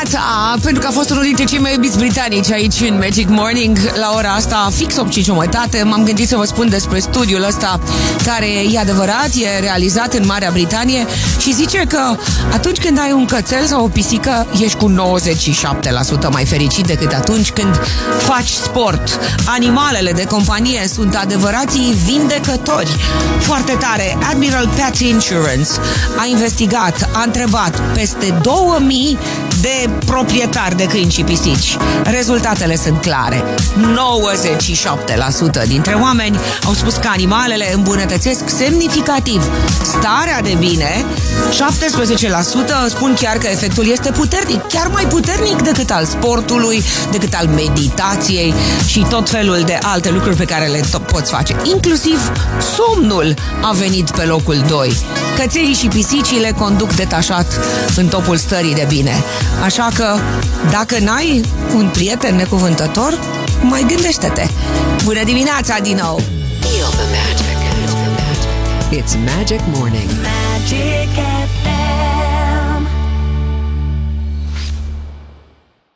dimineața! Pentru că a fost unul dintre cei mai iubiți britanici aici în Magic Morning, la ora asta, fix 8:30, m-am gândit să vă spun despre studiul ăsta, care e adevărat, e realizat în Marea Britanie și zice că atunci când ai un cățel sau o pisică, ești cu 97% mai fericit decât atunci când faci sport. Animalele de companie sunt adevărații vindecători. Foarte tare! Admiral Pet Insurance a investigat, a întrebat peste 2000 de proprietari de câini și pisici. Rezultatele sunt clare. 97% dintre oameni au spus că animalele îmbunătățesc semnificativ starea de bine. 17% spun chiar că efectul este puternic, chiar mai puternic decât al sportului, decât al meditației și tot felul de alte lucruri pe care le poți face. Inclusiv somnul a venit pe locul 2. Cățelii și pisicile conduc detașat în topul stării de bine. Așa că, dacă n-ai un prieten necuvântător, mai gândește-te. Bună dimineața din nou! Feel the magic. It's Magic Morning. Magic